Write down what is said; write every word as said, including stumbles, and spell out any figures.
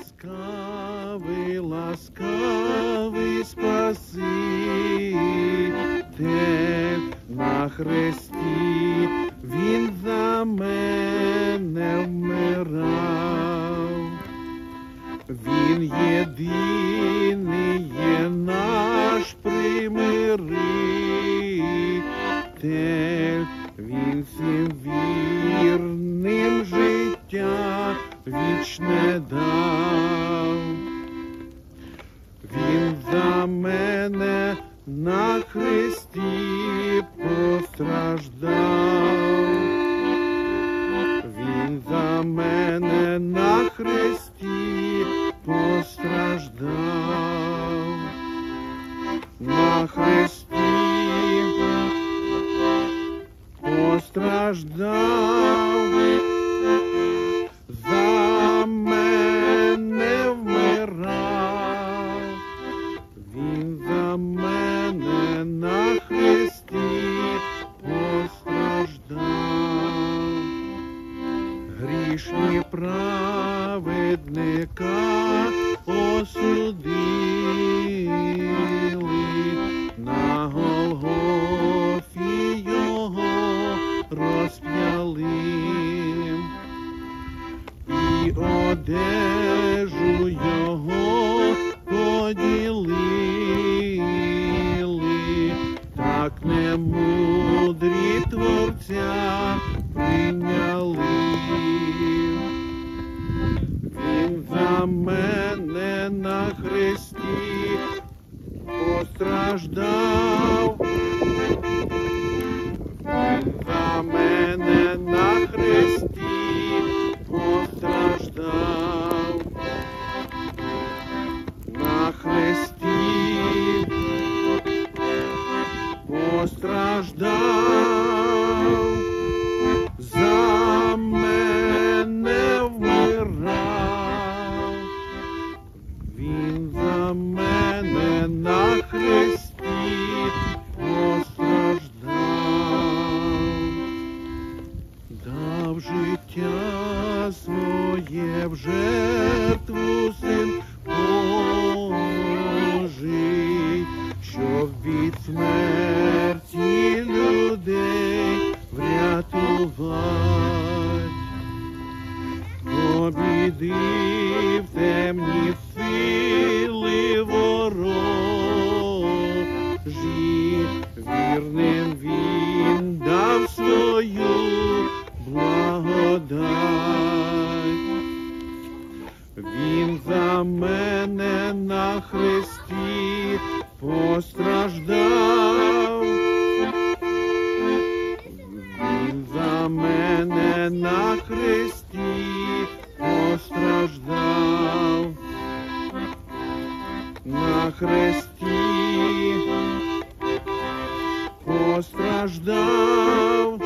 Ласкавий, ласкавий Спаситель на хресті, Він за мене вмирав. Він єдиний є наш примиритель, Він всім вірним життя вічне дав. Він за мене на хресті постраждав. Він за мене на хресті постраждав. На хресті постраждав. За мене вмирав. Він за мене на хресті постраждав. Грішні праведника осудили, на Голгофі його розп'яли. І одежу його поділили, так немудрі Творця прийняли. Він за мене на хресті постраждав. Він за мене на хресті постраждав. На хресті постраждав. За мене вмирав. Він за мене на хресті постраждав. Дав життя своє в жертву Син Божий, щоб від смерті людей врятувати. Побідив темні сили ворожі, вірним він дав свою благодать. Він за мене на хресті постраждав. Він за мене на хресті постраждав. На хресті постраждав.